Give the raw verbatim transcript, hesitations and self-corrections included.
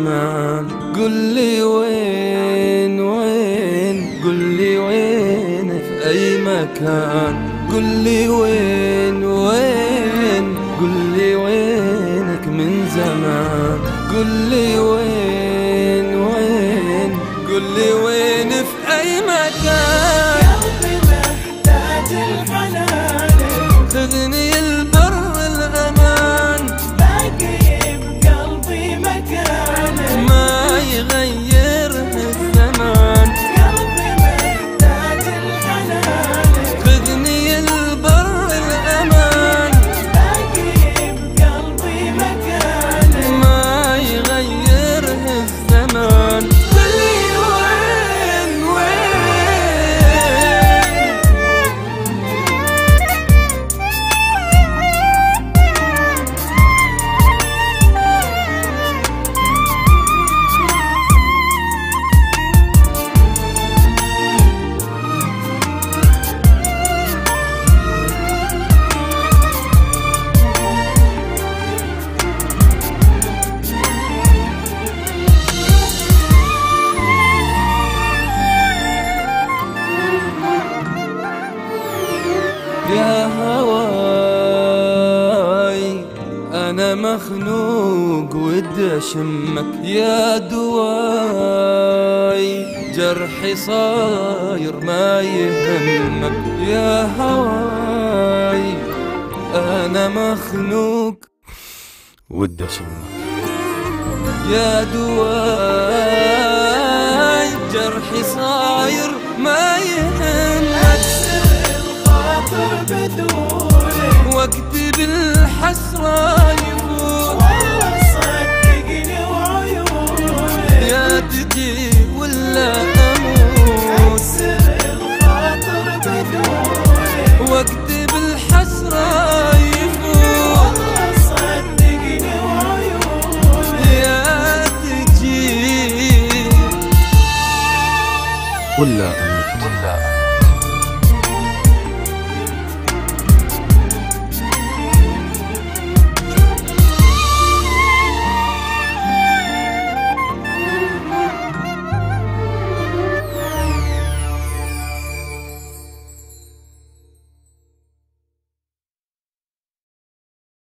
زمان. قل لي وين وين، قل لي وين في أي مكان. قل لي وين وين، قل لي وينك من زمان. قل لي وين وين، قل لي وين في أي مكان. قلبي محتاج الحنان، خذني البر الأمان. باقي بقلبي مكان ما يغيره الزمان. قلبي محتاج الحنان، خذني البر الأمان. باقي بقلبي مكان ما يغيره الزمان. قل لي وين وين. يا هواي أنا مخنوق ودي أشمك. يا دواي جرحي صاير ما يهمك. يا هواي أنا مخنوق ودي أشمك. يا دواي جرحي صاير ما يهمك. بدونك وقتي بالحسرة يفوت. والله صدقني وعيونك يا تجي ولا أموت. أكسر الخاطر بدونك وقتي بالحسرة يفوت. والله صدقني وعيونك يا تجي ولا أموت.